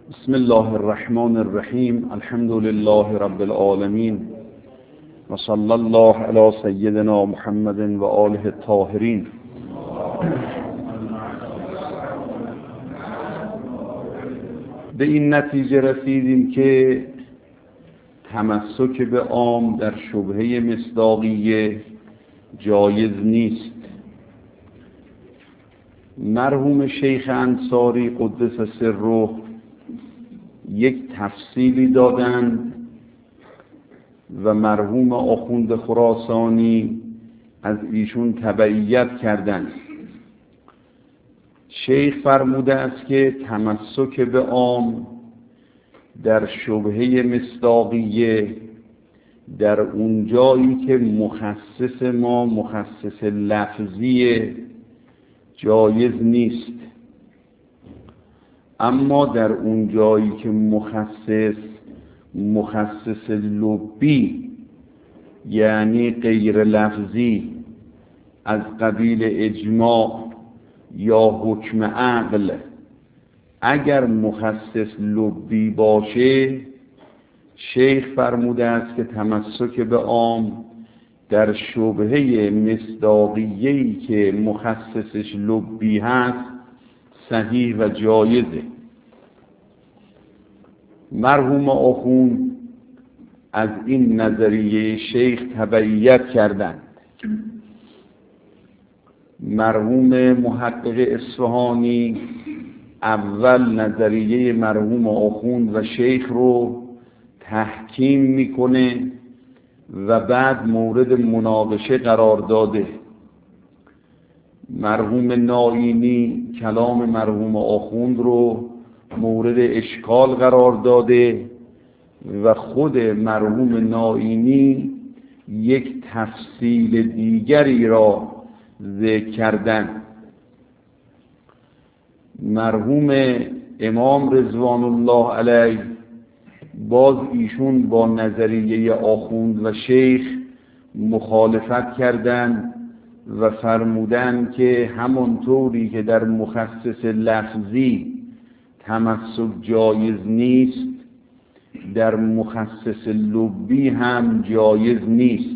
بسم الله الرحمن الرحیم. الحمد لله رب العالمین و صلی الله علی سیدنا محمد و آله الطاهرین. به این نتیجه رسیدیم که تمسک به عام در شبهه مصداقیه جایز نیست. مرحوم شیخ انصاری قدس سره یک تفصیلی دادند و مرحوم آخوند خراسانی از ایشون تبعیت کردند. شیخ فرموده است که تمسک به عام در شبهه مصداقیه در اون جایی که مخصص ما مخصص لفظی جایز نیست، اما در اون جایی که مخصص لبی یعنی غیر لفظی از قبیل اجماع یا حکم عقل، اگر مخصص لبی باشه، شیخ فرموده است که تمسک به عام در شبهه مصداقیه‌ای که مخصصش لبی هست صحیح و جایزه. مرحوم آخوند از این نظریه شیخ تبعیت کردند. مرحوم محقق اصفهانی اول نظریه مرحوم آخوند و شیخ رو تحکیم میکنه و بعد مورد مناقشه قرار داده. مرحوم نائینی کلام مرحوم آخوند رو مورد اشکال قرار داده و خود مرحوم نائینی یک تفصیل دیگری را ذکر کردن. مرحوم امام رضوان الله علیه باز ایشون با نظریه آخوند و شیخ مخالفت کردند و فرمودند که همانطوری که در مخصص لفظی تمسک جایز نیست، در مخصص لبی هم جایز نیست.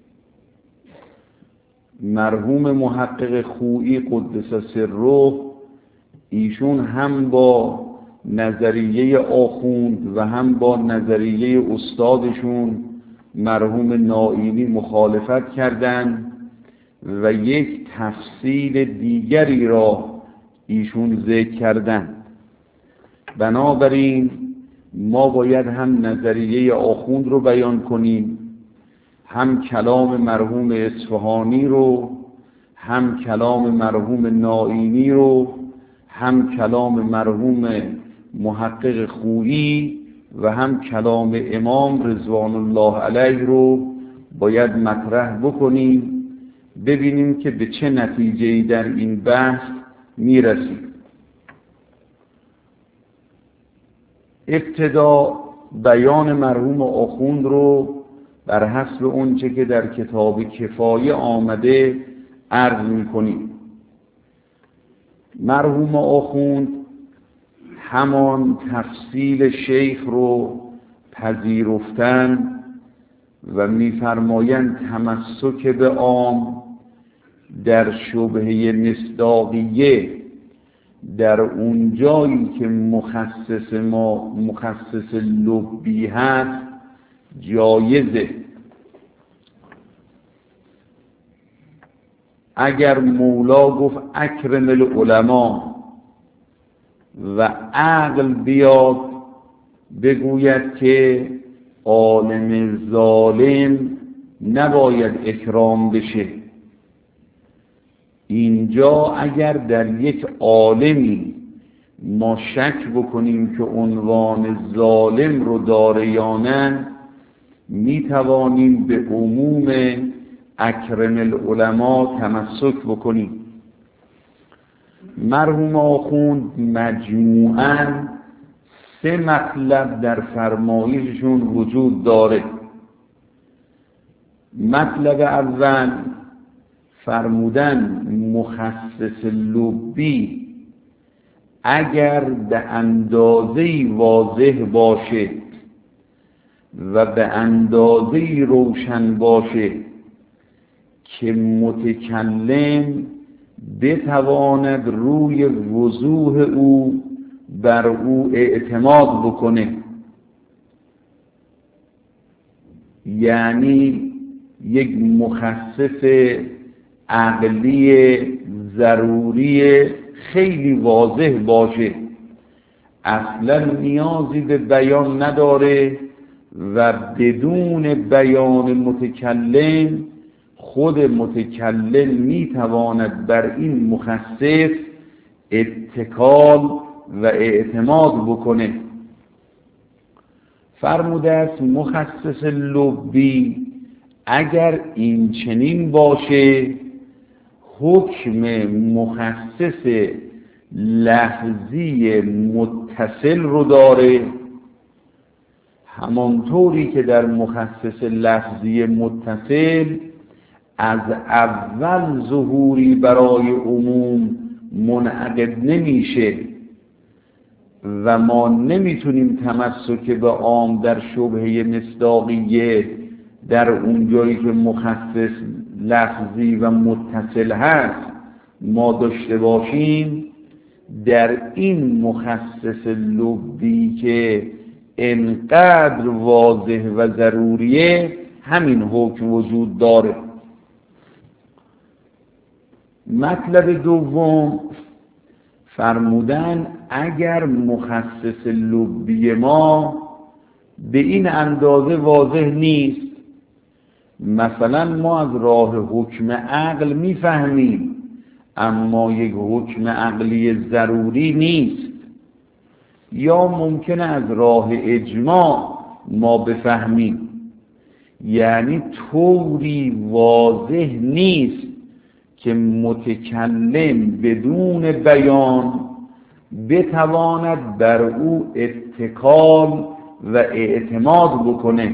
مرحوم محقق خویی قدس سره ایشون هم با نظریه آخوند و هم با نظریه استادشون مرحوم نائینی مخالفت کردند و یک تفصیل دیگری را ایشون ذکر کردند. بنابراین ما باید هم نظریه آخوند رو بیان کنیم، هم کلام مرحوم اصفهانی رو، هم کلام مرحوم نائینی رو، هم کلام مرحوم محقق خویی و هم کلام امام رضوان الله علیه رو باید مطرح بکنیم، ببینیم که به چه نتیجه‌ای در این بحث میرسیم. ابتدا بیان مرحوم آخوند رو بر حسب اونچه که در کتاب کفایه آمده عرض میکنیم. مرحوم آخوند همان تفصیل شیخ رو پذیرفتن و میفرمایند تمسک به عام در شبهه مصداقیه در اون جایی که مخصص ما مخصص لبی هست جایزه. اگر مولا گفت اکرم العلماء و عقل بیاد بگوید که عالم ظالم نباید اکرام بشه، اینجا اگر در یک عالمی ما شک بکنیم که عنوان ظالم رو داره یا نه، میتوانیم به عموم اکرم العلماء تمسک بکنیم. مرحوم آخوند مجموعاً 3 مطلب در فرمایششون وجود داره. مطلب اول فرمودن مخصص لبی اگر به اندازه‌ای واضح باشه و به اندازه‌ای روشن باشه که متکلم بتواند روی وضوح او بر او اعتماد بکنه، یعنی یک مخصص عقلی ضروری خیلی واضح باشه، اصلا نیازی به بیان نداره و بدون بیان متکلم خود متکلم میتواند بر این مخصص اتکال و اعتماد بکنه. فرموده است مخصص لبی اگر این چنین باشه حکم مخصص لفظی متصل رو داره، همانطوری که در مخصص لفظی متصل از اول ظهوری برای عموم منعقد نمیشه و ما نمیتونیم تمسک به عام در شبهه مصداقیه در اون جایی که مخصص لفظی و متصل هست ما داشته باشیم. در این مخصص لبی که انقدر واضح و ضروریه همین حکم وجود داره. مطلب دوم فرمودن اگر مخصص لبی ما به این اندازه واضح نیست، مثلا ما از راه حکم عقل میفهمیم اما یک حکم عقلی ضروری نیست، یا ممکنه از راه اجماع ما بفهمیم، یعنی طوری واضح نیست که متکلم بدون بیان بتواند بر او اتکال و اعتماد بکنه.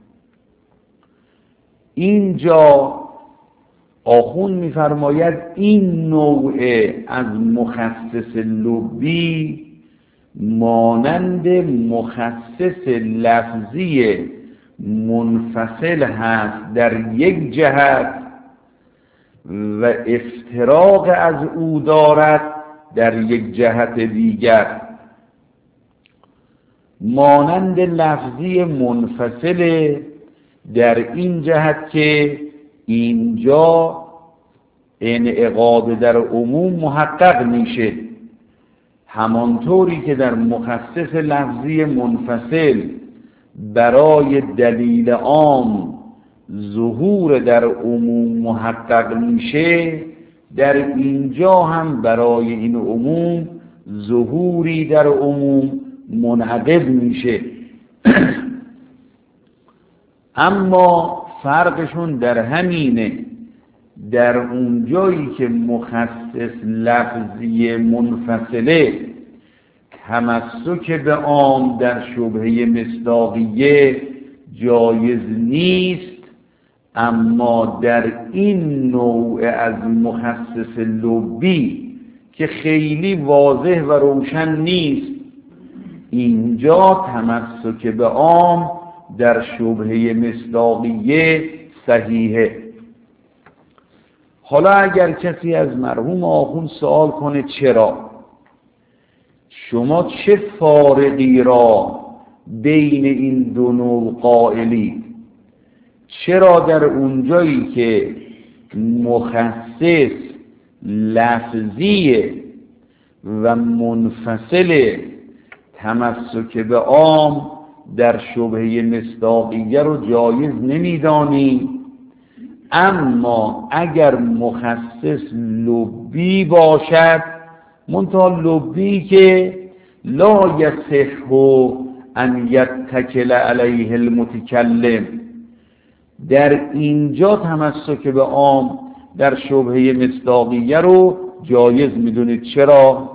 اینجا آخوند می‌فرماید این نوع از مخصص لبی مانند مخصص لفظی منفصل هست در یک جهت و افتراق از او دارد در یک جهت دیگر. مانند لفظی منفصل در این جهت که اینجا انعقاد در عموم محقق میشه، همانطوری که در مخصص لفظی منفصل برای دلیل عام ظهور در عموم محقق میشه، در اینجا هم برای این عموم ظهوری در عموم منعقد میشه. اما فرقشون در همینه، در اون جایی که مخصص لفظی منفصله تمسک به عام در شبهه مصداقیه جایز نیست، اما در این نوع از مخصص لبی که خیلی واضح و روشن نیست اینجا تمسک به عام در شبهه مصداقیه صحیحه. حالا اگر کسی از مرحوم آخوند سوال کنه چرا شما چه فارقی را بین این دو نوع قائلی، چرا در اونجایی که مخصص لفظی و منفصل تمسک به عام در شبهه مصداقیه رو جایز نمیدانی، اما اگر مخصص لبی باشد منتها لبی که لا یصح ان یتکل علیه المتکلم، در اینجا تمسک به عام در شبهه مصداقیه رو جایز میدونید. چرا؟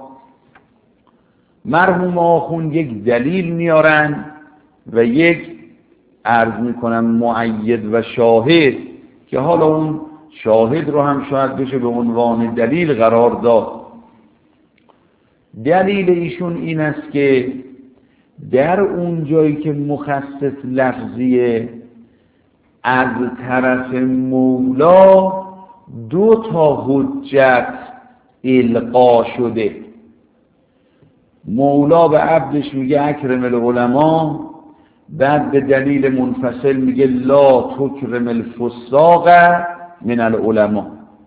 مرحوم آخوند یک دلیل میارن و یک عرض میکنن مؤید و شاهد که حالا اون شاهد رو هم شاید بشه به عنوان دلیل قرار داد. دلیل ایشون این است که در اون جایی که مخصص لفظیه از طرف مولا 2 حجت القا شده. مولا به عبدش میگه اکرم العلماء، بعد به دلیل منفصل میگه لا تکرم الفساق من العلماء.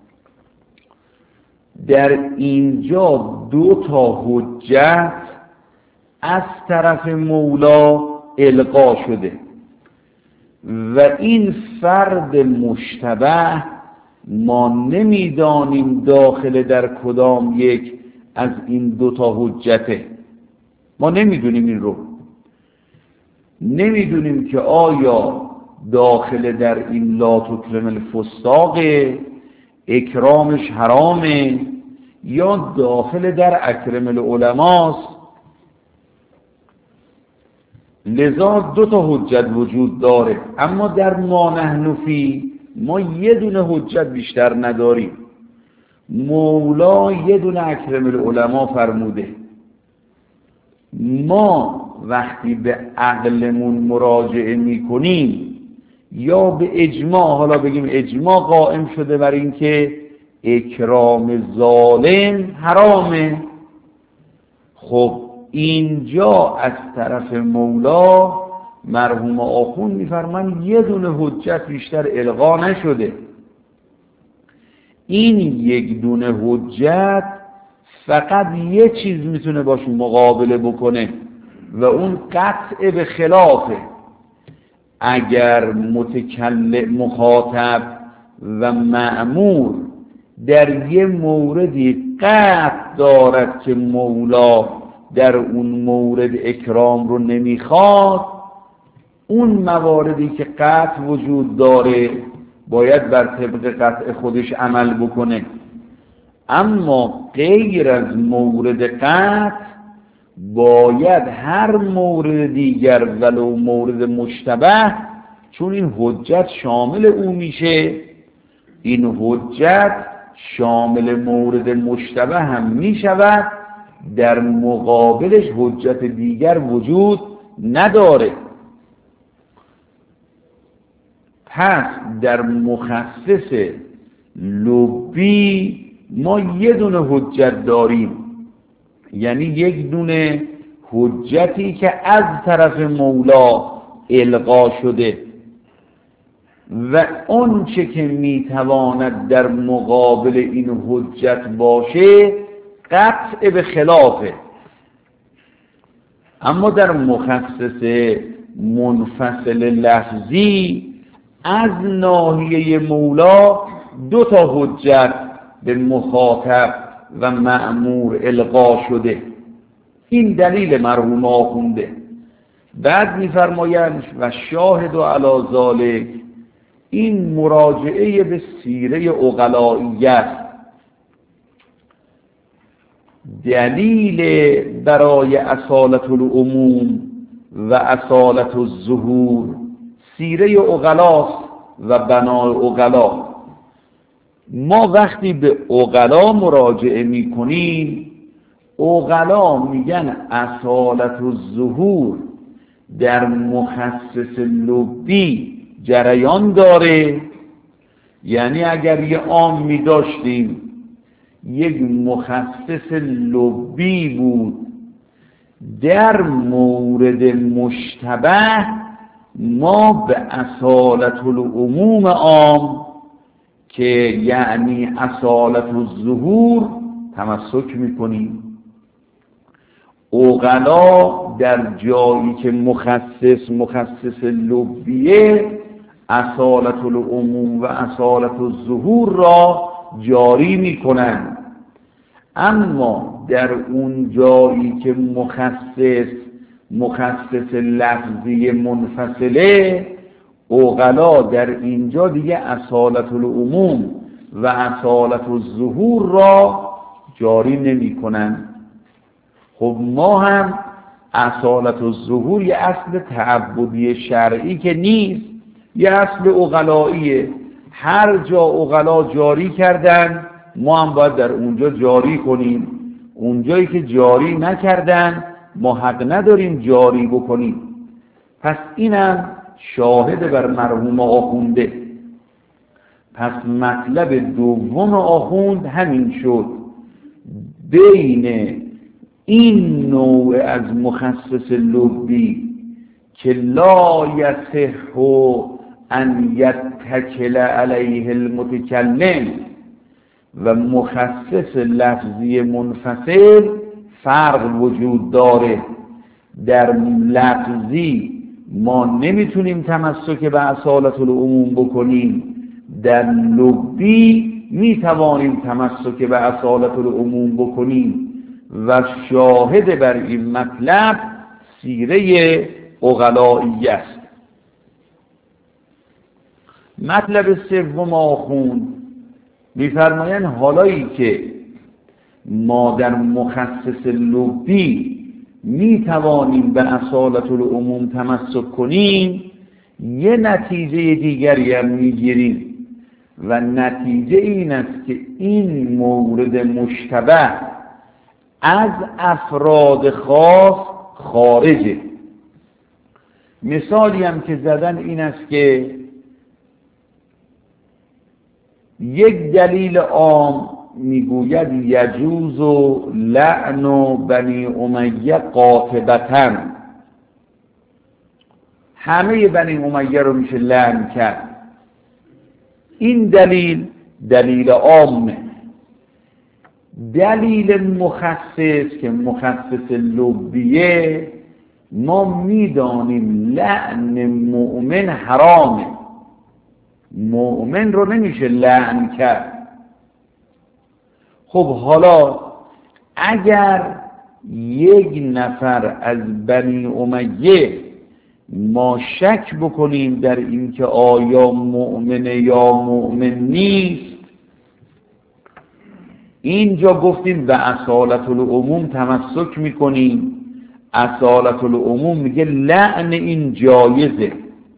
در اینجا 2 حجت از طرف مولا القا شده و این فرد مشتبه ما نمیدانیم داخل در کدام یک از این 2 حجته. ما نمیدونیم این رو، نمیدونیم که آیا داخل در این لا تکرم الفساق اکرامش حرامه یا داخل در اکرم العلماست. لذا 2 حجت وجود داره، اما در ما نحن فی ما 1 حجت بیشتر نداریم. مولا 1 اکرم العلماء فرموده. ما وقتی به عقلمون مراجعه میکنیم یا به اجماع، حالا بگیم اجماع قائم شده بر این که اکرام ظالم حرامه، خب اینجا از طرف مولا مرحوم آخوند میفرمان 1 حجت بیشتر القا نشده. این 1 حجت فقط یه چیز میتونه باش مقابله بکنه و اون قطع به خلافه. اگر مخاطب و مأمور در یه موردی قطع دارد که مولا در اون مورد اکرام رو نمیخواد، اون مواردی که قطع وجود داره باید بر طبق قطع خودش عمل بکنه. اما غیر از مورد قطع باید هر مورد دیگر ولو مورد مشتبه، چون این حجت شامل او میشه، این حجت شامل مورد مشتبه هم میشود، در مقابلش حجت دیگر وجود نداره. پس در مخصص لبی ما 1 حجت داریم، یعنی 1 حجتی که از طرف مولا القا شده و اون چه که میتواند در مقابل این حجت باشه قطع به خلافه. اما در مخصص منفصل لفظی از ناحیه مولا 2 حجت به مخاطب و مأمور القا شده. این دلیل مرحوم آخونده. بعد می‌فرمایند و شاهد علی ذالک، این مراجعه به سیره عقلائیت دلیل برای اصالت العموم و اصالت الظهور. سیره عقلاست و بنای عقلا. ما وقتی به عقلا مراجعه میکنیم، عقلا میگن اصالت الظهور در مخصص لبی جریان داره. یعنی اگر یه عامی داشتیم یک مخصص لبی بود در مورد مشتبه، ما به اصالت العموم عام که یعنی اصالت الظهور تمسک میکنیم. عقلا در جایی که مخصص لبیه اصالت العموم و اصالت الظهور را جاری میکنند. اما در اون جایی که مخصص لفظی منفصله، عقلا در اینجا دیگه اصالت العموم و اصالت الظهور را جاری نمی کنند. خب ما هم اصالت الظهور یه اصل تعبدی شرعی که نیست، یه اصل عقلاییه. هر جا عقلا جاری کردن ما هم باید در اونجا جاری کنیم. اونجایی که جاری نکردن ما حق نداریم جاری بکنیم. پس اینم شاهد بر مرحوم آخونده. پس مطلب دوم آخوند همین شد، بین این نوع از مخصص لبی که لا یصح ان یتکل علیه المتکلم و مخصص لفظی منفصل فرق وجود داره. در لفظی ما نمیتونیم تمسک به اصالت العموم بکنیم، در لبی میتوانیم تمسک به اصالت العموم بکنیم و شاهد بر این مطلب سیره عقلایی است. مطلب سوم آخوند می‌فرمایند حالایی که ما در مخصص لبی میتوانیم به اصالت العموم تمسک کنیم، یه نتیجه دیگری هم میگیریم و نتیجه این است که این مورد مشتبه از افراد خاص خارجه. مثالی هم که زدن این است که یک دلیل عام میگوید یجوز لعن بنی امیه قاطبتاً، همه بنی امیه رو میشه لعن کرد. این دلیل عامه. دلیل مخصص که مخصص لبیه، ما میدانیم لعن مؤمن حرامه، مؤمن رو نمیشه لعن کرد. خب حالا اگر یک نفر از بنی امیه ما شک بکنیم در این که آیا مؤمنه یا مؤمن نیست، اینجا گفتیم به اصالت العموم تمسک میکنیم. اصالت العموم میگه لعن این جایزه.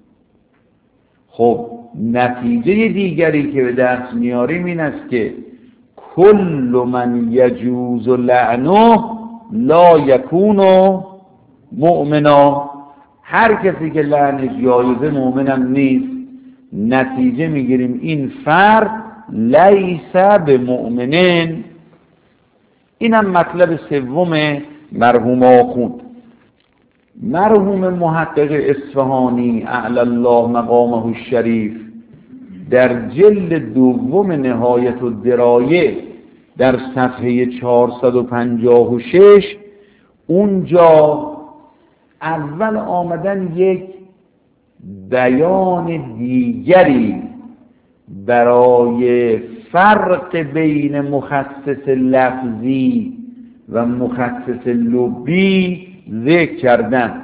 خب نتیجه دیگری که به دست میاریم این است که کل من یجوز لعنه لا یکون مؤمنا، هر کسی که لعنش جایزه مؤمنم نیست. نتیجه میگیریم این فرد لیس به مؤمنین. اینم مطلب سوم مرحوم آخوند. مرحوم محقق اصفهانی اعلی الله مقامه الشریف در جلد دوم نهایت الدرایه در صفحه 456 اونجا اول آمدن یک بیان دیگری برای فرق بین مخصص لفظی و مخصص لبی ذکر کردن.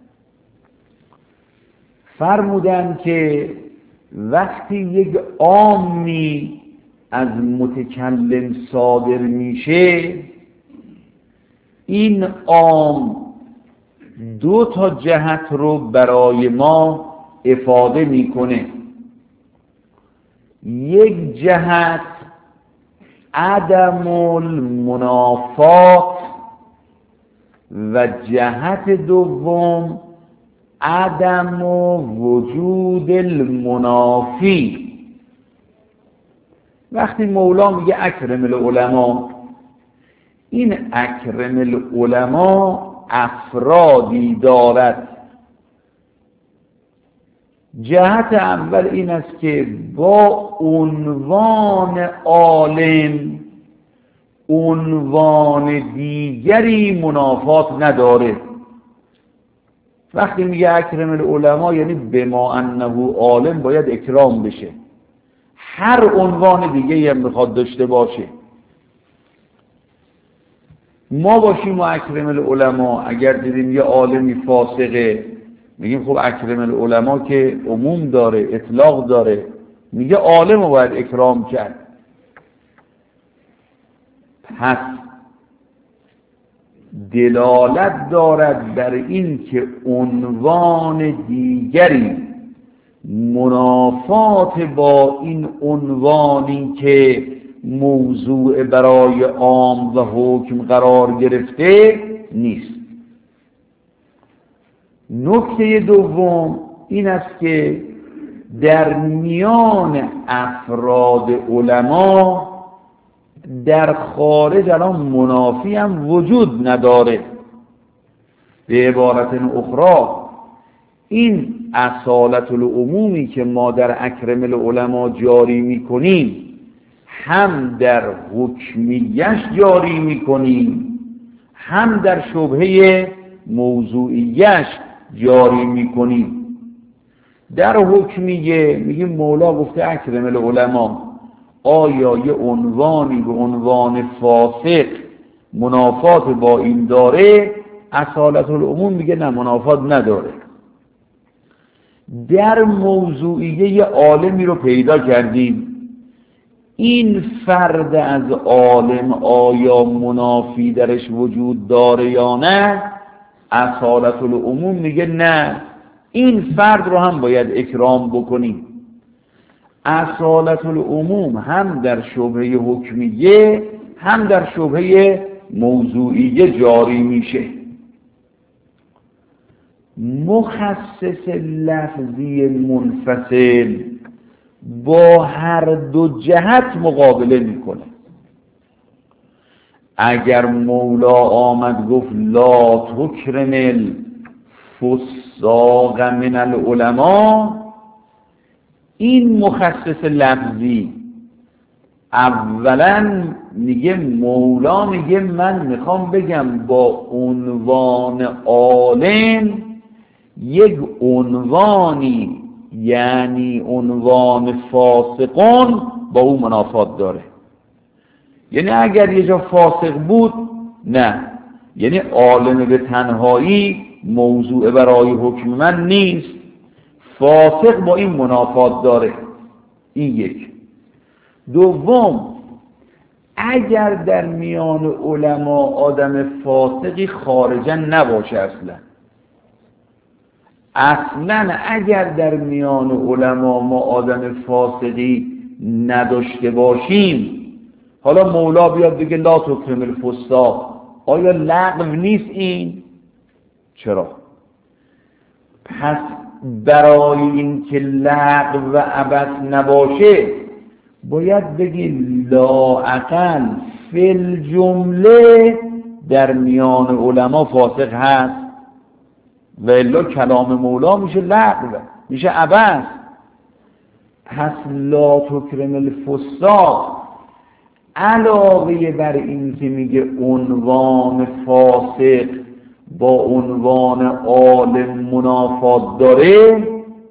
فرمودن که وقتی یک عامی از متکلم صادر میشه، این عام دو تا جهت رو برای ما افاده میکنه. یک جهت عدم المنافات و جهت دوم عدم وجود المنافی. وقتی مولا میگه اکرم العلماء، این اکرم العلماء افرادی دارد. جهت اول این است که با عنوان عالم عنوان دیگری منافات نداره. وقتی میگه اکرم العلماء یعنی بما انه عالم باید اکرام بشه، هر عنوان دیگری هم میخواد داشته باشه. ما باشیم و اکرم العلماء، اگر دیدیم یه عالمی فاسقه میگیم خب اکرم العلماء که عموم داره، اطلاق داره، میگه عالم رو باید اکرام کرد. پس دلالت دارد بر این که عنوان دیگری منافات با این عنوانی که موضوع برای عام و حکم قرار گرفته نیست. نکته دوم این است که در میان افراد علما در خارج الان منافی هم وجود نداره. به عبارت اخرى این اصالت العمومی که ما در اکرم العلماء جاری میکنیم هم در حکمیش جاری میکنیم هم در شبهه موضوعیش جاری میکنیم. در حکمیه میگیم مولا گفته اکرم العلماء، آیا یه عنوانی به عنوان فاسق منافات با این داره؟ اصالت العموم میگه نه، منافات نداره. در موضوعیه عالمی رو پیدا کردیم، این فرد از عالم آیا منافی درش وجود داره یا نه؟ اصالت العموم میگه نه، این فرد رو هم باید اکرام بکنیم. اصالت العموم هم در شبهه حکمیه هم در شبهه موضوعیه جاری میشه. مخصص لفظی منفصل با هر دو جهت مقابله میکنه. اگر مولا آمد گفت لا تکرم الفساق من العلماء، این مخصص لفظی اولا میگه مولا میگه من میخوام بگم با عنوان عالم یک عنوانی یعنی عنوان فاسقون با اون منافات داره. یعنی اگر یه جا فاسق بود نه، یعنی عالم به تنهایی موضوع برای حکم من نیست، فاسق با این منافات داره. این یک. دوم، اگر در میان علما آدم فاسقی خارجا نباشه، اصلا اگر در میان علما ما آدم فاسقی نداشته باشیم، حالا مولا بیاد بگه لا تکرم الفساق، آیا لغو نیست این؟ چرا؟ پس برای این که لغو و عبث نباشه باید بگی لااقل فی الجمله در میان علما فاسق هست، و الا کلام مولا میشه لغو، میشه عبث. پس لا تکرم الفساق علاوه بر این که میگه عنوان فاسق با عنوان عالم منافات داره،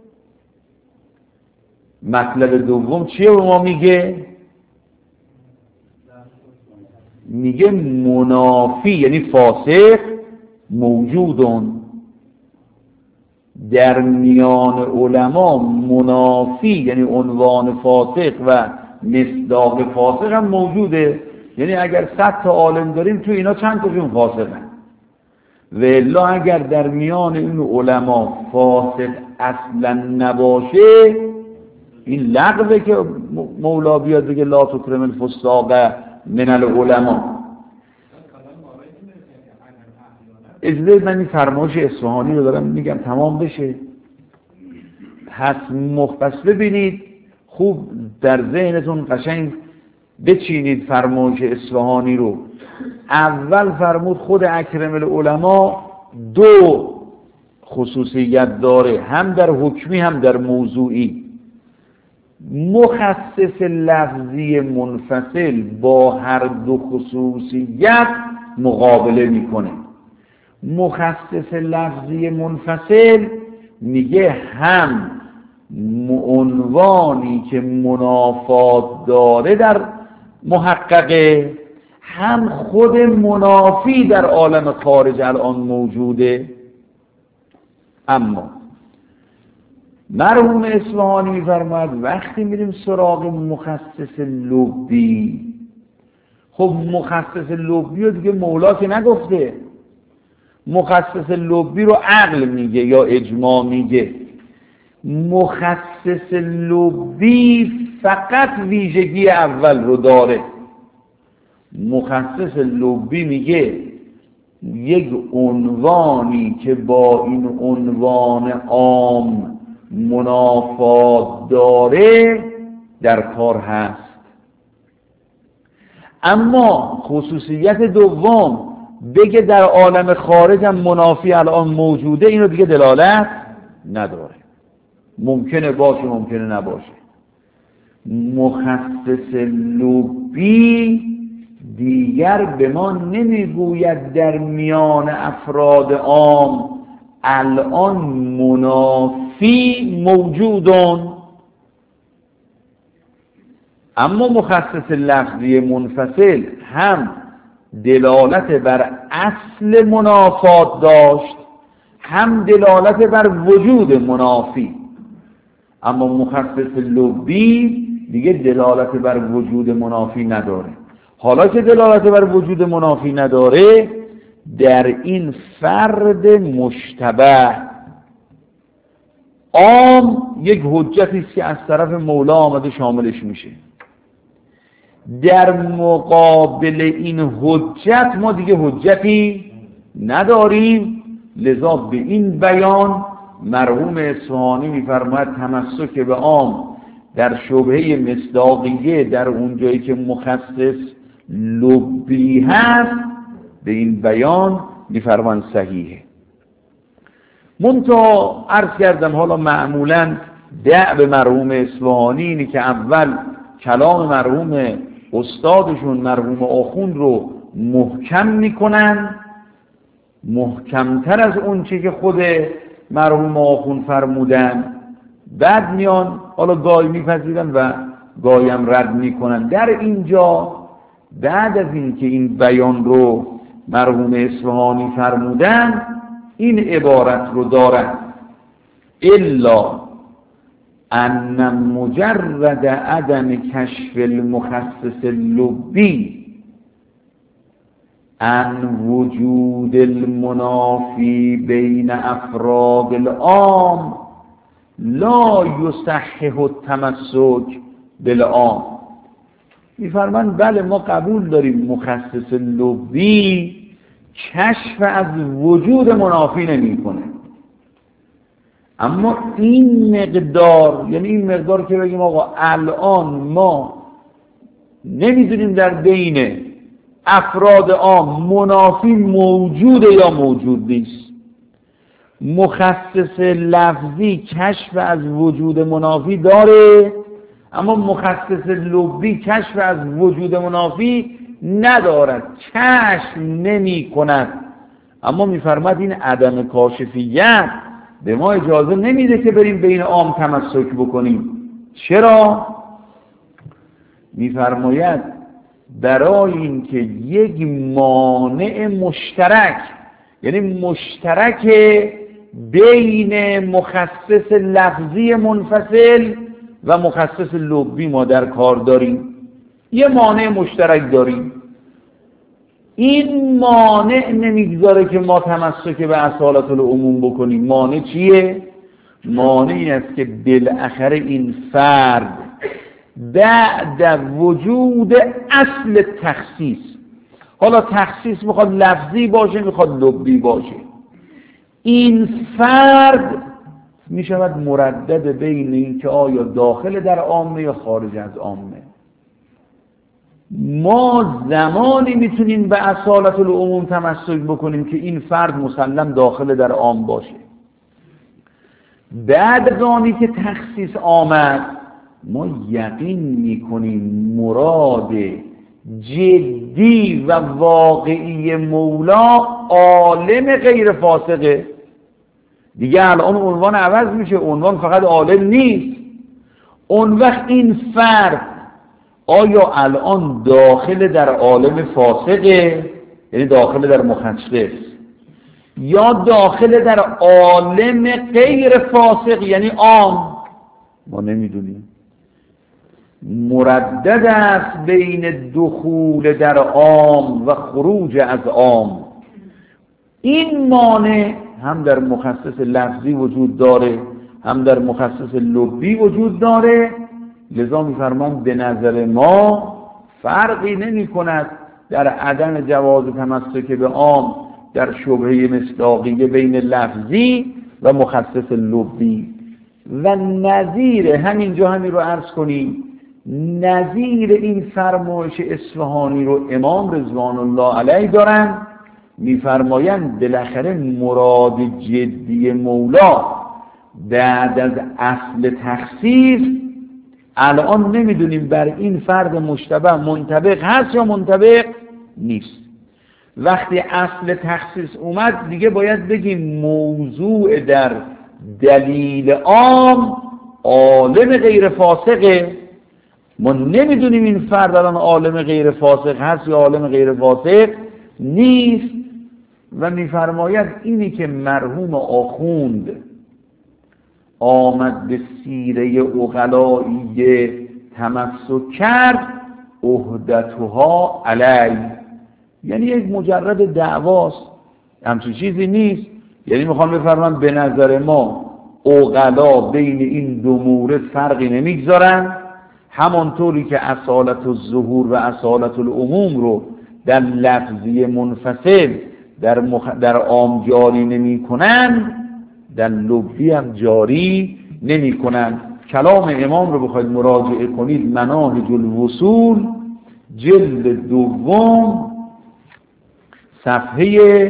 مطلب دوم چیه به ما میگه؟ میگه منافی یعنی فاسق موجودون در میان علما، منافی یعنی عنوان فاسق و مصداق فاسق هم موجوده. یعنی اگر 100 تا عالم داریم تو اینا چند تاشون فاسقن؟ و الا اگر در میان این علما فاسق اصلا نباشه، این لغوه که مولا بیاد بگه لا تکرم الفساق من العلماء. اجازه من این فرمایش اصفهانی رو دارم میگم تمام بشه. پس ببینید خوب در ذهنتون قشنگ بچینید فرمایش اصفهانی رو. اول فرمود خود اکرم العلماء دو خصوصیت داره، هم در حکمی هم در موضوعی. مخصص لفظی منفصل با هر دو خصوصیت مقابله میکنه. مخصص لفظی منفصل میگه هم عنوانی که منافات داره در محققه، هم خود منافی در عالم خارج الان موجوده. اما مرحوم اصفهانی می‌فرماید وقتی میریم سراغ مخصص لبی، خب مخصص لبی رو دیگه مولا که نگفته، مخصص لبی رو عقل میگه یا اجماع میگه. مخصص لبی فقط ویژگی اول رو داره. مخصص لبی میگه یک عنوانی که با این عنوان عام منافات داره در کار هست. اما خصوصیت دوم بگه در عالم خارج هم منافی الان موجوده، اینو دیگه دلالت نداره. ممکنه باشه ممکنه نباشه. مخصص لبی دیگر به ما نمیگوید در میان افراد عام الان منافی موجودون، اما مخصص لفظی منفصل هم دلالت بر اصل منافات داشت، هم دلالت بر وجود منافی. اما مخصص لبی دیگه دلالت بر وجود منافی نداره. حالا که دلالت بر وجود منافی نداره، در این فرد مشتبه عام یک حجتی است که از طرف مولا آمده شاملش میشه. در مقابل این حجت ما دیگه حجتی نداریم. لذا به این بیان مرحوم اصفهانی می‌فرماید تمسک به عام در شبهه مصداقیه در اونجایی که مخصص لبی هست، به این بیان می‌فرماید صحیحه. منتها عرض کردم حالا معمولاً دأب مرحوم اصفهانی اینه که اول کلام مرحوم استادشون مرحوم آخوند رو محکم میکنن، محکمتر از اون چی که خود مرحوم آخوند فرمودن، بعد میان حالا گاهی میپذیرن و گاهی هم رد میکنن. در اینجا بعد از این که این بیان رو مرحوم اصفهانی فرمودن، این عبارت رو دارن: الا ان مجرد عدم کشف المخصص اللبی عن وجود المنافی بین افراد العام لا یصحح التمسک بالعام. میفرمان بله ما قبول داریم مخصص لبی کشف از وجود منافی نمی‌کنه، اما این مقدار، یعنی این مقدار که بگیم آقا الان ما نمیدونیم در بین افراد عام منافی موجوده یا موجود نیست. مخصص لفظی کشف از وجود منافی داره، اما مخصص لبی کشف از وجود منافی ندارد، کشف نمی کند. اما میفرماد این عدم کاشفیت به ما اجازه نمیده که بریم بین عام تمسک بکنیم. چرا؟ میفرماید برای اینکه یک مانع مشترک، یعنی مشترک بین مخصص لفظی منفصل و مخصص لبی ما در کار داریم، یه مانع مشترک داریم. این مانع نمیگذاره که ما تمسک به اصالت العموم بکنیم. مانع چیه؟ مانع این است که بالاخره این فرد بعد وجود اصل تخصیص، حالا تخصیص میخواد لفظی باشه میخواد لبی باشه، این فرد میشود مردد بین این که آیا داخل در عامه یا خارج از عامه. ما زمانی میتونیم به اصالت العموم تمسک بکنیم که این فرد مسلم داخل در عام باشه. بعد از آنی که تخصیص آمد ما یقین میکنیم مراد جدی و واقعی مولا عالم غیر فاسقه. دیگه الان عنوان عوض میشه، عنوان فقط عالم نیست. اون وقت این فرد آیا الان داخل در عالم فاسقه، یعنی داخل در مخصص، یا داخل در عالم غیر فاسق یعنی عام؟ ما نمیدونیم. مردد است بین دخول در عام و خروج از عام. این مانع هم در مخصص لفظی وجود داره، هم در مخصص لبی وجود داره. لذا می‌فرمایند به نظر ما فرقی نمی‌کند در عدم جواز تمسک به عام در شبهه مصداقیه بین لفظی و مخصص لبی. و نظیر همینجا همین رو عرض کنیم، نظیر این فرمایش اصفهانی رو امام رضوان الله علیه دارن، میفرمایند بالاخره مراد جدی مولا بعد از اصل تخصیص الان نمیدونیم بر این فرد مشتبه منطبق هست یا منطبق نیست. وقتی اصل تخصیص اومد دیگه باید بگیم موضوع در دلیل عام عالم غیر فاسقه. ما نمیدونیم این فرد الان عالم غیر فاسق هست یا عالم غیر فاسق نیست. و میفرماید اینی که مرحوم آخوند آمد به سیره عقلایی تمسک کرد، عهدتها علی، یعنی یک مجرد دعواست، همچین چیزی نیست. یعنی میخوام بفرمایم به نظر ما عقلا بین این دو مورد فرقی نمیگذارن، همانطوری که اصالت الظهور و اصالت العموم رو در لفظی منفصل در عام جاری نمی کنن، در لبی هم جاری نمی کنن. کلام امام رو بخواید مراجعه کنید، مناهج الوصول جلد دوم صفحه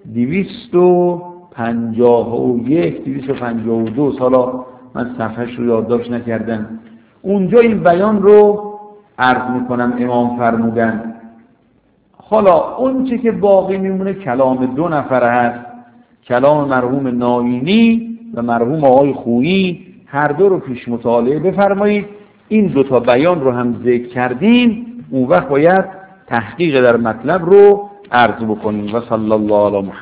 251 252. حالا من صفحهش رو یادداشت نکردم، اونجا این بیان رو عرض میکنم امام فرمودن. حالا اون چه که باقی میمونه کلام دو نفر هست، کلام مرحوم ناینی و مرحوم آقای خویی، هر دو رو پیش مطالعه بفرمایید. این دو تا بیان رو هم ذکر کردیم، اون وقت باید تحقیق در مطلب رو عرض بکنیم. و صلی الله علی محمد.